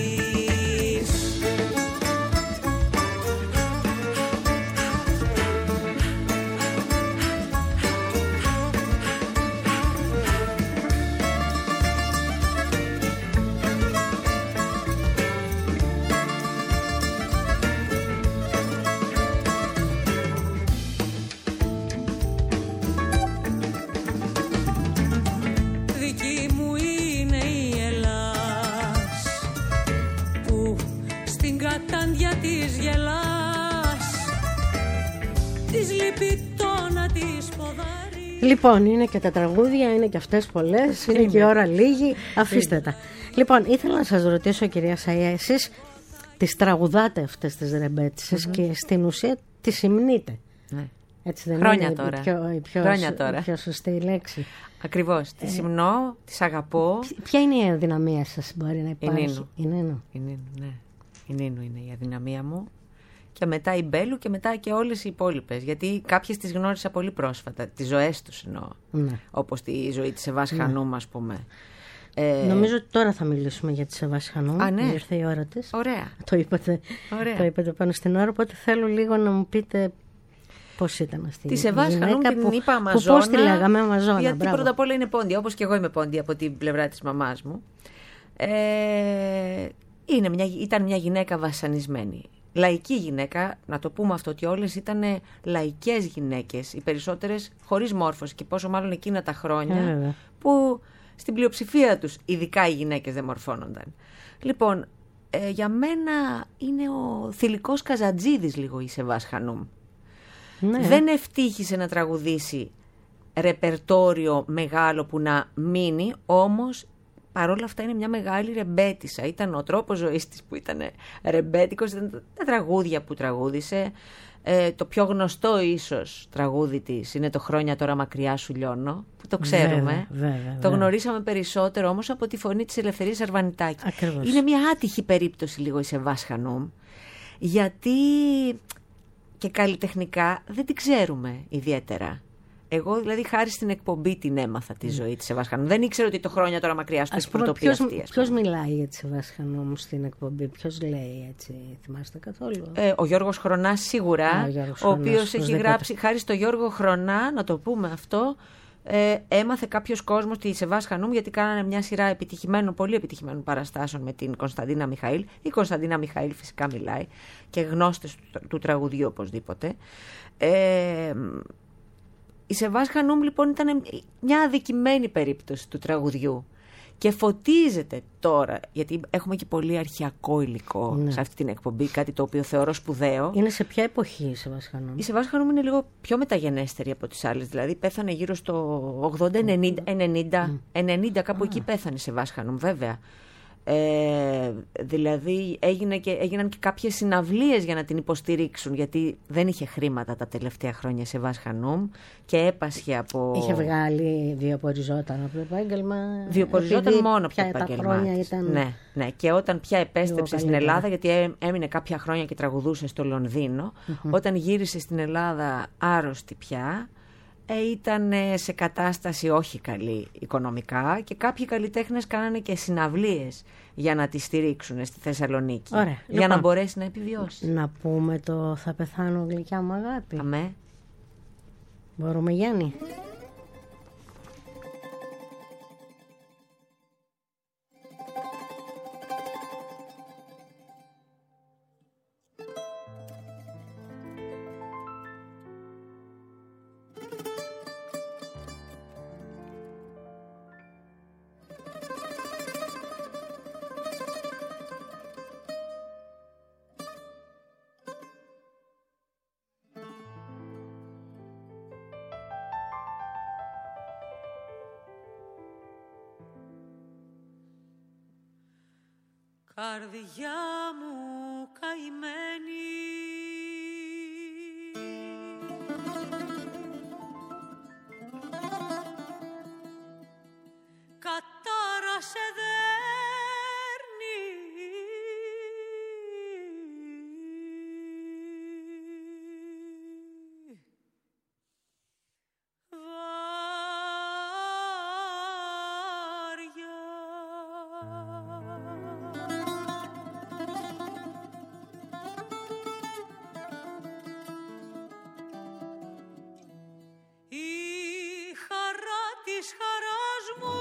Λοιπόν, είναι και τα τραγούδια, είναι και αυτές πολλές, είναι και η ώρα λίγη, αφήστε τα. Λοιπόν, ήθελα να σας ρωτήσω, κυρία Σαΐα, εσείς τις τραγουδάτε αυτές τις ρεμπέτισσες και στην ουσία τις υμνείτε. Ναι. Έτσι δεν χρόνια είναι τώρα. η πιο σωστή λέξη? Ακριβώς, τις υμνώ, τις αγαπώ. Ποια είναι η αδυναμία σας, μπορεί να υπάρχει? Η Νίνου είναι η αδυναμία μου. Και μετά η Μπέλου και μετά και όλες οι υπόλοιπες. Γιατί κάποιες τις γνώρισα πολύ πρόσφατα. Τις ζωές τους εννοώ. Ναι. Όπως τη ζωή της Εβάς Χανούμ, ας πούμε. Νομίζω ότι τώρα θα μιλήσουμε για τη Εβάς Χανούμ. Ναι. Ήρθε η ώρα της. Ωραία. Το είπατε πάνω στην ώρα. Οπότε θέλω λίγο να μου πείτε πώς ήταν αυτή η Εβάς Χανούμ. Την είπα Αμαζόνα. Πώς τη λέγαμε Αμαζόνα? Γιατί πρώτα απ' όλα είναι πόντια. Όπως και εγώ είμαι πόντια από την πλευρά της μαμάς μου. Ήταν μια γυναίκα βασανισμένη. Λαϊκή γυναίκα, να το πούμε αυτό, ότι όλες ήταν λαϊκές γυναίκες, οι περισσότερες χωρίς μόρφωση, και πόσο μάλλον εκείνα τα χρόνια που στην πλειοψηφία τους ειδικά οι γυναίκες δεν μορφώνονταν. Λοιπόν, για μένα είναι ο θηλυκός Καζατζίδης λίγο η Εβάς Χανούμ. Ναι. Δεν ευτύχησε να τραγουδήσει ρεπερτόριο μεγάλο που να μείνει, όμως παρόλα αυτά είναι μια μεγάλη ρεμπέτισσα. Ήταν ο τρόπος ζωής της που ήταν ρεμπέτικος, ήταν τα τραγούδια που τραγούδισε. Το πιο γνωστό ίσως τραγούδι της είναι το «Χρόνια τώρα μακριά σου λιώνω», που το ξέρουμε. Βέβαια. Το γνωρίσαμε περισσότερο όμως από τη φωνή της Ελευθερίας Αρβανιτάκη. Ακριβώς. Είναι μια άτυχη περίπτωση λίγο η Εβάς Χανούμ, γιατί και καλλιτεχνικά δεν την ξέρουμε ιδιαίτερα. Εγώ δηλαδή χάρη στην εκπομπή την έμαθα τη ζωή της Εβάς Χανούμ. Δεν ήξερα ότι το «Χρόνια τώρα μακριά σου» έχει πρωτοποιεί αυτή. Ποιος μιλάει για τη Εβάς Χανούμ στην εκπομπή, ποιος λέει έτσι, θυμάστε καθόλου? Ο Γιώργος Χρονάς σίγουρα, ο οποίος έχει γράψει, χάρη στο Γιώργο Χρονά, να το πούμε αυτό, έμαθε κάποιος κόσμος τη Σεβάς Χανούμ, γιατί κάνανε μια σειρά πολύ επιτυχημένων παραστάσεων με την Κωνσταντίνα Μιχαήλ. Η Κωνσταντίνα Μιχαήλ φυσικά μιλάει και γνώστες του τραγουδιού οπωσδήποτε. Η Σεβάς Χανούμ λοιπόν ήταν μια αδικημένη περίπτωση του τραγουδιού. Και φωτίζεται τώρα, γιατί έχουμε και πολύ αρχαιακό υλικό σε αυτή την εκπομπή, κάτι το οποίο θεωρώ σπουδαίο. Είναι σε ποια εποχή η Σεβάς Χανούμ? Η Σεβάς Χανούμ είναι λίγο πιο μεταγενέστερη από τις άλλες, δηλαδή πέθανε γύρω στο 80-90, κάπου εκεί πέθανε η Σεβάς Χανούμ, βέβαια. Δηλαδή έγιναν και κάποιες συναυλίες για να την υποστηρίξουν, γιατί δεν είχε χρήματα τα τελευταία χρόνια σε Σεβάς Χανούμ και έπασχε από... Είχε βγάλει, βιοποριζόταν από το επάγγελμα. Βιοποριζόταν μόνο από το επάγγελμα. Τα χρόνια ήταν... Ναι, και όταν πια επέστρεψε στην Ελλάδα, γιατί έμεινε κάποια χρόνια και τραγουδούσε στο Λονδίνο, όταν γύρισε στην Ελλάδα άρρωστη πια, ήταν σε κατάσταση όχι καλή οικονομικά και κάποιοι καλλιτέχνες κάνανε και συναυλίες για να τη στηρίξουν στη Θεσσαλονίκη. Ωραία. Για να μπορέσει να επιβιώσει. Να πούμε το «Θα πεθάνω γλυκιά μου αγάπη». Αμέ. Μπορούμε, Γιάννη? Καρδιά μου καημένη, κατάρα σε δέρνει, της χαράς μου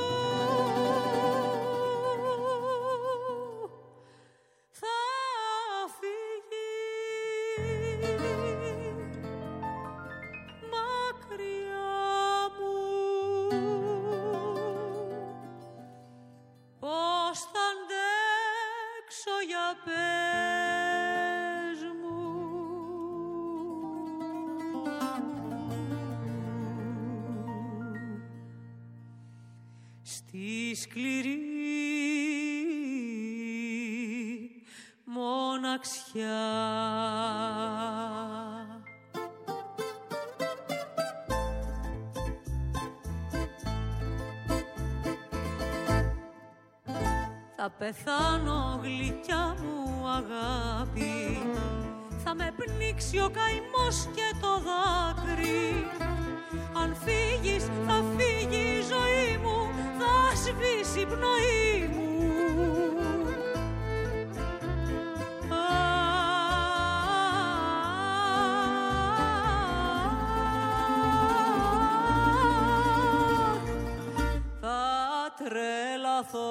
θα φύγει μακριά μου. Πώς θα αντέξω, για πες μου. Στη σκληρή μοναξιά θα πεθάνω γλυκιά μου αγάπη, θα με πνίξει ο καημός και το δάκρυ. Αν φύγεις θα φύγει η ζωή μου, θα σβήσει η πνοή μου. Θα τρελαθώ.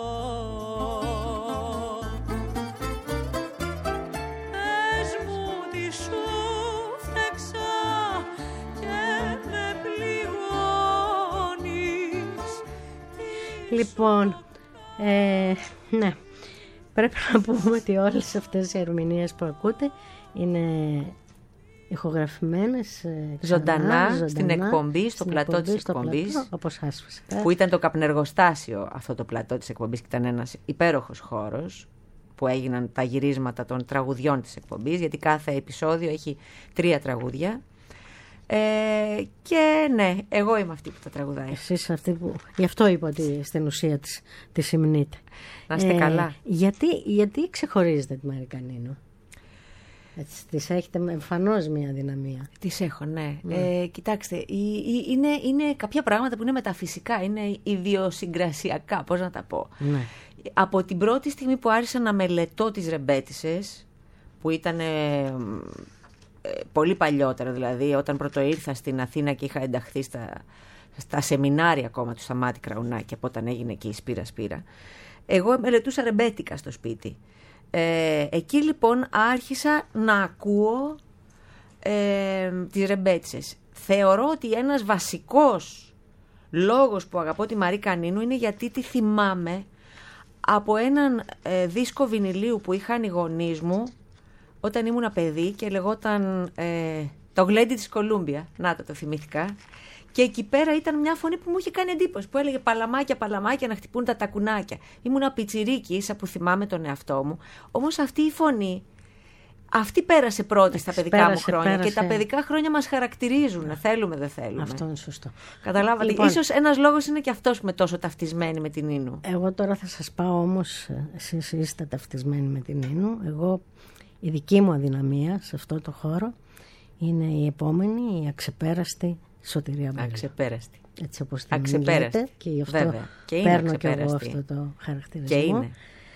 Πες μου τι σου φταίξα και με πληγώνεις. Λοιπόν, ναι, πρέπει να πούμε ότι όλες αυτές οι ερμηνείες που ακούτε είναι ηχογραφημένες ζωντανά στην εκπομπή, στο πλατό της εκπομπής, όπως άσφασε, που ήταν το καπνεργοστάσιο αυτό το πλατό της εκπομπής και ήταν ένας υπέροχος χώρος που έγιναν τα γυρίσματα των τραγουδιών της εκπομπής, γιατί κάθε επεισόδιο έχει 3 τραγούδια. Και ναι, εγώ είμαι αυτή που τα τραγουδάει. Εσείς αυτή που... Γι' αυτό είπα ότι στην ουσία τη συμνείτε. Να είστε καλά. Γιατί ξεχωρίζετε τη Μαρικανίνου? Της έχετε εμφανώς μια δυναμία. Τις έχω, ναι. Κοιτάξτε, είναι κάποια πράγματα που είναι μεταφυσικά, είναι ιδιοσυγκρασιακά, πώς να τα πω. Ναι. Από την πρώτη στιγμή που άρχισα να μελετώ τις ρεμπέτισσες, που ήταν πολύ παλιότερα, δηλαδή όταν πρώτο ήρθα στην Αθήνα και είχα ενταχθεί στα σεμινάρια ακόμα του Σταμάτη Κραουνάκη, από όταν έγινε και η Σπύρα. Εγώ μελετούσα ρεμπέτικα στο σπίτι. Εκεί λοιπόν άρχισα να ακούω τις ρεμπέτισσες. Θεωρώ ότι ένας βασικός λόγος που αγαπώ τη Μαρή Κανίνου είναι γιατί τη θυμάμαι από έναν δίσκο βινιλίου που είχαν οι γονείς μου όταν ήμουν παιδί και λεγόταν το Γλέντι της Κολούμπια. Να το θυμήθηκα. Και εκεί πέρα ήταν μια φωνή που μου είχε κάνει εντύπωση, που έλεγε παλαμάκια, παλαμάκια να χτυπούν τα τακουνάκια. Ήμουνα πιτσιρίκι, ίσα που θυμάμαι τον εαυτό μου. Όμως αυτή η φωνή, αυτή πέρασε πρώτη στα παιδικά μου χρόνια και τα παιδικά χρόνια μας χαρακτηρίζουν. Θέλουμε, δεν θέλουμε. Αυτό είναι σωστό. Καταλάβατε. Λοιπόν, ίσως ένας λόγος είναι και αυτός που είμαι τόσο ταυτισμένη με την Νίνου. Εγώ τώρα θα σας πάω όμως, εσείς είστε ταυτισμένοι με την Νίνου. Εγώ, η δική μου αδυναμία σε αυτό το χώρο είναι η επόμενη, η αξεπέραστη Σωτηρία Μπέλου. Αξεπέραστη. Έτσι όπως την λέτε, και γι' αυτό και παίρνω και εγώ αυτό το χαρακτηρισμό. Και είναι.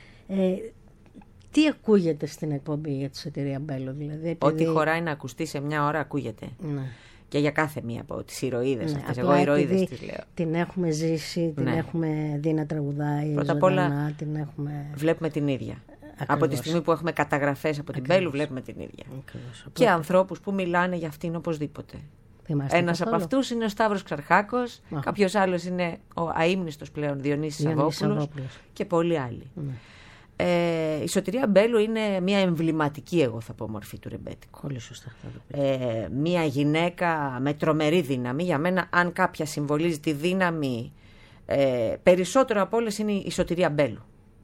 Τι ακούγεται στην εκπομπή για τη Σωτηρία Μπέλου, δηλαδή? Ό,τι χωράει να ακουστεί σε μια ώρα ακούγεται. Ναι. Και για κάθε μία από τις ηρωίδες αυτές. Εγώ ηρωίδες τις λέω. Την έχουμε ζήσει, την έχουμε δει να τραγουδάει. Πρώτα απ' όλα την έχουμε... βλέπουμε την ίδια. Ακριβώς. Από τη στιγμή που έχουμε καταγραφές από την Μπέλου, βλέπουμε την ίδια. Ακριβώς. Και ανθρώπους που μιλάνε για αυτήν οπωσδήποτε. Ένας από αυτούς είναι ο Σταύρος Ξαρχάκος, κάποιος άλλος είναι ο αείμνηστος πλέον Διονύσης Σαββόπουλος και πολλοί άλλοι. Ναι. Η Σωτηρία Μπέλου είναι μια εμβληματική, εγώ θα πω, μορφή του ρεμπέτικου. Πολύ σωστά. Μια γυναίκα με τρομερή δύναμη. Για μένα, αν κάποια συμβολίζει τη δύναμη περισσότερο από όλες, είναι η Σωτηρία Μπέλου.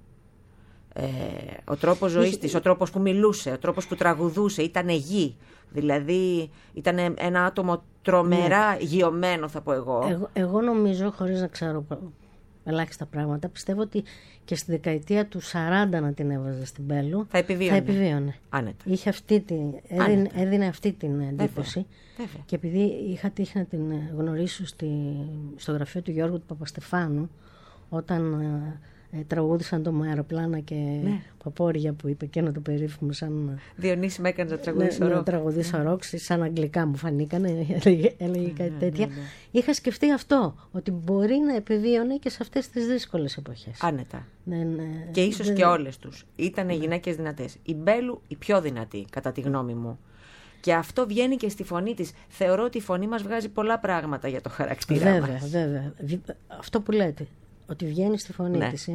Ο τρόπος ζωής της, ο τρόπος που μιλούσε, ο τρόπος που τραγουδούσε, ήταν γη. Δηλαδή ήταν ένα άτομο τρομερά γειωμένο, θα πω εγώ. Εγώ νομίζω, χωρίς να ξέρω ελάχιστα πράγματα, πιστεύω ότι και στη δεκαετία του 40 να την έβαζε στην Μπέλου θα επιβίωνε. Άνετα. Είχε έδινε αυτή την εντύπωση. Βέβαια. Και επειδή είχα τύχει να την γνωρίσω στο γραφείο του Γιώργου του Παπαστεφάνου, όταν τραγούδισαν το αεροπλάνα και παπόρια που είπε εκείνο το περίφημο, σαν Διονύση με έκανε να τραγουδήσω ροκ. Να τραγουδήσω ροκ, σαν αγγλικά μου φανήκανε, έλεγε κάτι τέτοια. Είχα σκεφτεί αυτό, ότι μπορεί να επιβίωνε και σε αυτές τις δύσκολες εποχές. Άνετα. Και ίσως και όλες τους. Ήτανε γυναίκες δυνατές. Η Μπέλου η πιο δυνατή, κατά τη γνώμη μου. Και αυτό βγαίνει και στη φωνή της. Θεωρώ ότι η φωνή μας βγάζει πολλά πράγματα για το χαρακτήρα μας. Βέβαια. Αυτό που λέτε, ότι βγαίνει στη φωνή της.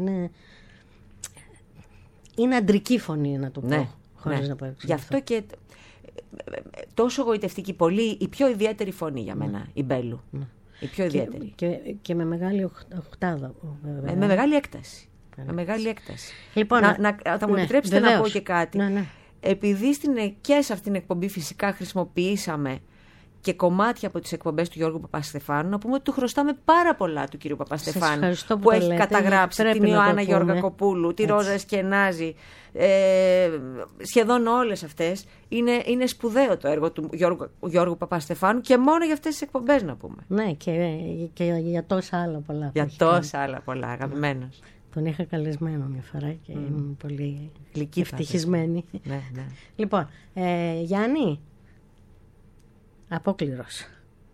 Είναι αντρική φωνή, να το πω. Χωρίς να πω έξω. Γι' αυτό και τόσο γοητευτική, πολύ, η πιο ιδιαίτερη φωνή για μένα, η Μπέλου. Η πιο ιδιαίτερη. Και με μεγάλη οκτάδα. Με μεγάλη έκταση. Με μεγάλη έκταση. Λοιπόν, θα μου επιτρέψετε να πω και κάτι. Ναι. Επειδή και σε αυτήν την εκπομπή φυσικά χρησιμοποιήσαμε και κομμάτια από τις εκπομπές του Γιώργου Παπαστεφάνου, να πούμε ότι του χρωστάμε πάρα πολλά του κύριου Παπαστεφάνου, που έχει καταγράψει την Ιωάννα Γεωργακοπούλου, τη Ρόζα Εσκενάζη, σχεδόν όλες αυτές. Είναι σπουδαίο το έργο του Γιώργου Παπαστεφάνου και μόνο για αυτές τις εκπομπές, να πούμε. Ναι, και για τόσα άλλα πολλά. Για τόσα άλλα πολλά, αγαπημένος. Τον είχα καλεσμένο μια φορά και ήμουν πολύ ευτυχισμένη. Ναι. Λοιπόν, Γιάννη, Απόκληρος.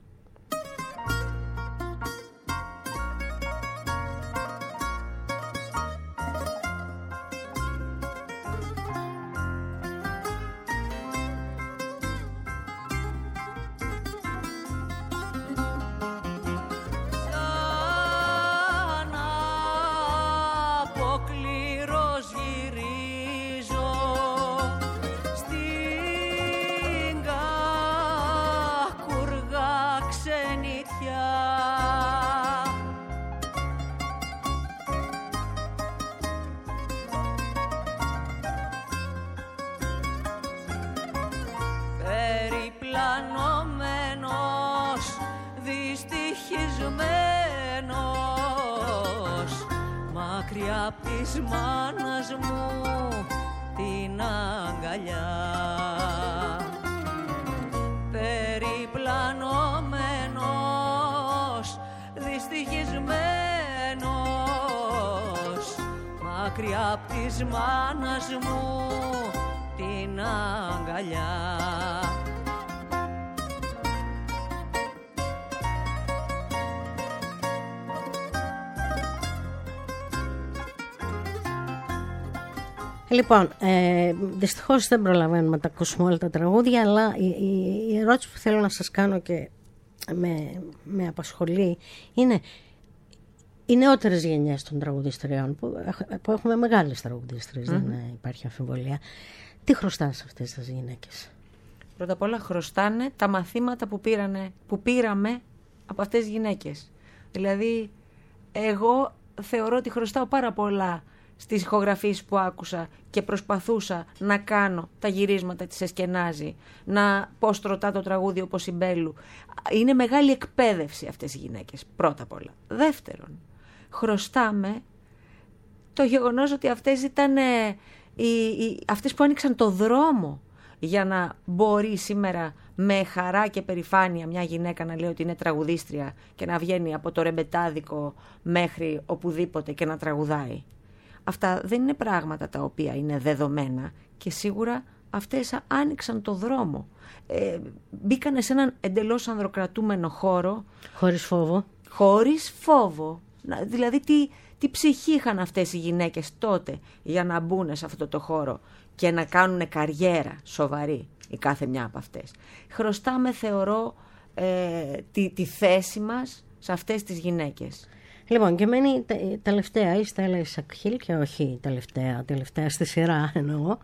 Μακριά απ' της μάνας μου την αγκαλιά, περιπλανωμένος, δυστυχισμένος, μακριά απ' της μάνας μου την αγκαλιά. Λοιπόν, δυστυχώς δεν προλαβαίνουμε να τα ακούσουμε όλα τα τραγούδια, αλλά η ερώτηση που θέλω να σας κάνω και με απασχολεί είναι οι νεότερες γενιές των τραγουδιστριών, που έχουμε μεγάλες τραγουδιστρίες, δεν υπάρχει αμφιβολία. Τι χρωστά σε αυτές τις γυναίκες? Πρώτα απ' όλα χρωστάνε τα μαθήματα που πήραμε από αυτές τις γυναίκες. Δηλαδή, εγώ θεωρώ ότι χρωστάω πάρα πολλά στις ηχογραφίες που άκουσα και προσπαθούσα να κάνω τα γυρίσματα της Εσκενάζη, να πώς τροτά το τραγούδι όπως η Μπέλου. Είναι μεγάλη εκπαίδευση αυτές οι γυναίκες, πρώτα απ' όλα. Δεύτερον, χρωστάμε το γεγονός ότι αυτές ήταν αυτές που άνοιξαν το δρόμο για να μπορεί σήμερα με χαρά και περηφάνεια μια γυναίκα να λέει ότι είναι τραγουδίστρια και να βγαίνει από το ρεμπετάδικο μέχρι οπουδήποτε και να τραγουδάει. Αυτά δεν είναι πράγματα τα οποία είναι δεδομένα και σίγουρα αυτές άνοιξαν το δρόμο. Μπήκανε σε έναν εντελώς ανδροκρατούμενο χώρο. Χωρίς φόβο. Χωρίς φόβο. Δηλαδή τι ψυχή είχαν αυτές οι γυναίκες τότε για να μπουν σε αυτό το χώρο και να κάνουν καριέρα σοβαρή η κάθε μια από αυτές. Χρωστάμε, θεωρώ, τη θέση μας σε αυτές τις γυναίκες. Λοιπόν, και μένει τελευταία η Στέλλα Ισακχίλ, και όχι τελευταία στη σειρά εννοώ.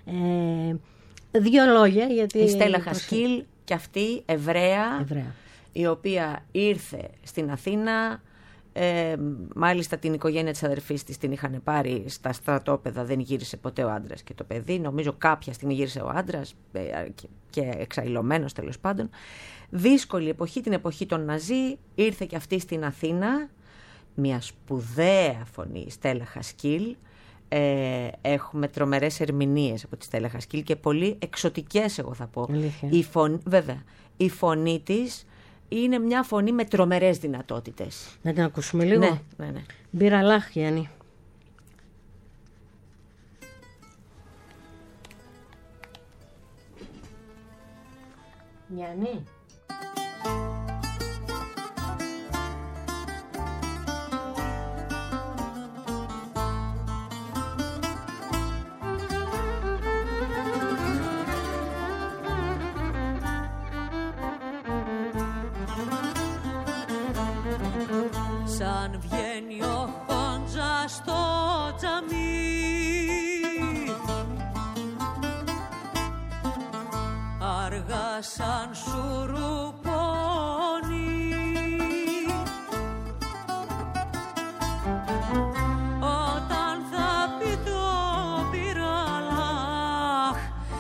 Δύο λόγια, γιατί... Η Στέλλα Χασκίλ, και αυτή Εβραία, η οποία ήρθε στην Αθήνα. Μάλιστα την οικογένεια της αδερφής της την είχαν πάρει στα στρατόπεδα, δεν γύρισε ποτέ ο άντρας και το παιδί. Νομίζω κάποια στιγμή γύρισε ο άντρας και εξαϊλωμένος τέλος πάντων. Δύσκολη εποχή, την εποχή των Ναζί, ήρθε και αυτή στην Αθήνα. Μια σπουδαία φωνή, Στέλλα Χασκίλ. Έχουμε τρομερές ερμηνείες από τη Στέλλα Χασκίλ και πολύ εξωτικές, εγώ θα πω. Βέβαια, η φωνή της είναι μια φωνή με τρομερές δυνατότητες. Να την ακούσουμε λίγο. Ναι. Μπιραλάχ, Γιάννη. Γιάννη. Σαν βγαίνει ο Χόντζας στο τζαμί, αργά σαν σουρουπώνει, όταν θα πει το μπιραλάχ,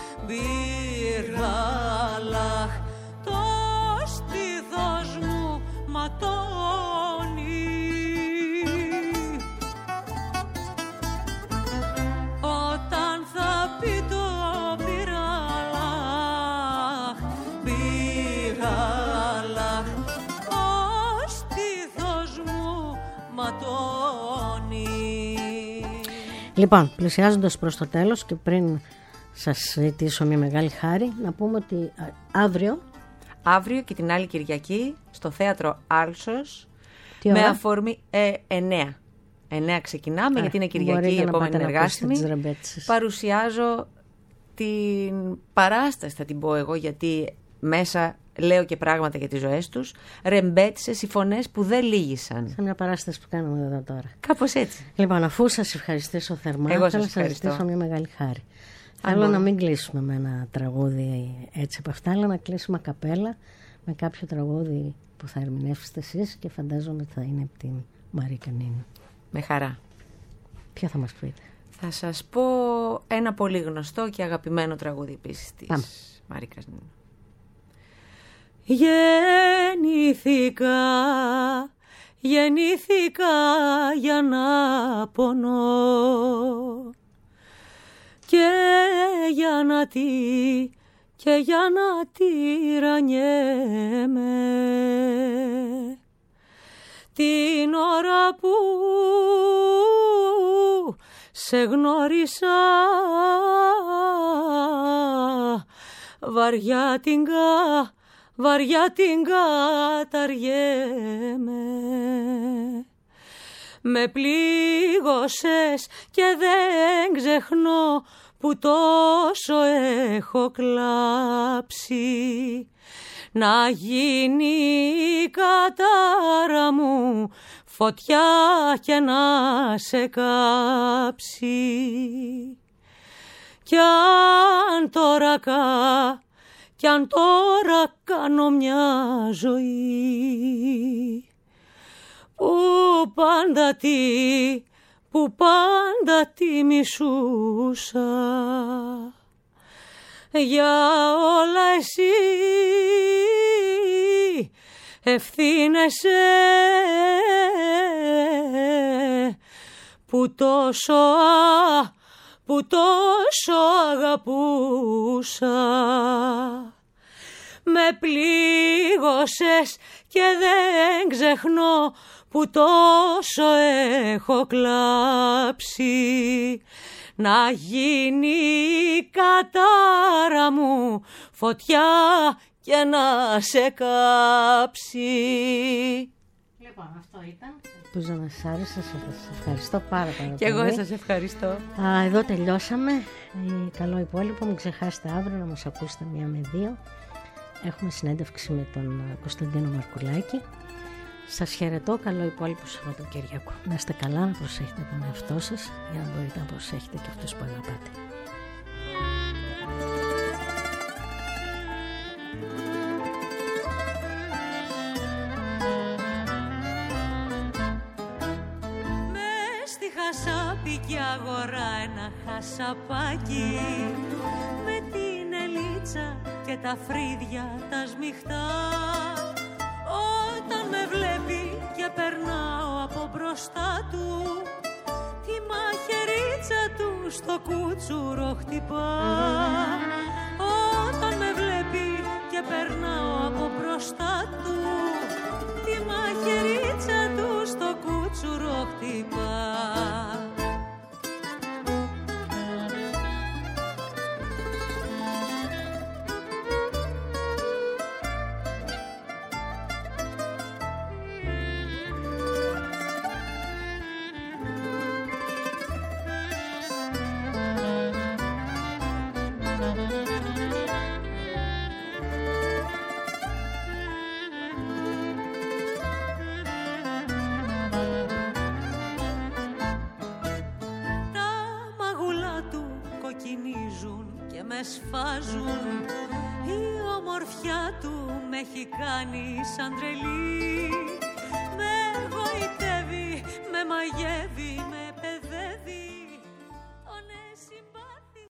μπιραλάχ, το στήθος μου ματώνει. Λοιπόν, πλησιάζοντας προς το τέλος και πριν σας ζητήσω μια μεγάλη χάρη, να πούμε ότι αύριο και την άλλη Κυριακή στο Θέατρο Άλσος, με αφορμή 9 ξεκινάμε, γιατί είναι Κυριακή η επόμενη εργάσιμη. Παρουσιάζω την παράσταση, θα την πω εγώ, γιατί μέσα λέω και πράγματα για τις ζωές τους. Ρεμπέτησες, οι φωνές που δεν λύγησαν. Σε μια παράσταση που κάνουμε εδώ τώρα. Κάπως έτσι. Λοιπόν, αφού σας ευχαριστήσω θερμά, εγώ θέλω να σας ζητήσω μια μεγάλη χάρη. Θέλω να μην κλείσουμε με ένα τραγούδι έτσι από αυτά, αλλά να κλείσουμε καπέλα με κάποιο τραγούδι που θα ερμηνεύσετε εσείς και φαντάζομαι ότι θα είναι από την Μαρή Κανίνου. Με χαρά. Ποιο θα μας πείτε? Θα σας πω ένα πολύ γνωστό και αγαπημένο τραγούδι επίσης της Μαρή Κανίνου. Γεννήθηκα για να πονώ και για να τυραννιέμαι την ώρα που σε γνώρισα βαριά την καταριέμαι Με πλήγωσες και δεν ξεχνώ που τόσο έχω κλάψει. Να γίνει η κατάρα μου φωτιά και να σε κάψει. Κι αν τώρα κάνω μια ζωή που πάντα τη μισούσα, για όλα εσύ ευθύνεσαι, που τόσο αγαπούσα. Με πλήγωσες και δεν ξεχνώ που τόσο έχω κλάψει. Να γίνει η κατάρα μου φωτιά και να σε κάψει. Λοιπόν, αυτό ήταν. Ελπίζω να σας άρεσε. Σας ευχαριστώ πάρα πολύ. Και εγώ σας ευχαριστώ. Εδώ τελειώσαμε. Καλό υπόλοιπο. Μην ξεχάσετε αύριο να μας ακούσετε 1 με 2. Έχουμε συνέντευξη με τον Κωνσταντίνο Μαρκουλάκη. Σας χαιρετώ. Καλό υπόλοιπο Σαββατοκύριακο. Να είστε καλά, να προσέχετε τον εαυτό σας για να μπορείτε να προσέχετε και αυτούς που αγαπάτε. Χασάπικη αγορά ένα χασαπάκι με την ελίτσα και τα φρύδια τα σμιχτά. Όταν με βλέπει και περνάω από μπροστά του, τη μαχαιρίτσα του στο κούτσουρο χτυπά. Όταν με βλέπει και περνάω από μπροστά του, τη μαχαιρίτσα του στο κούτσουρο χτυπά. Σφάζουν, η ομορφιά του με έχει κάνει σαν τρελή. Με γοητεύει, με μαγεύει, με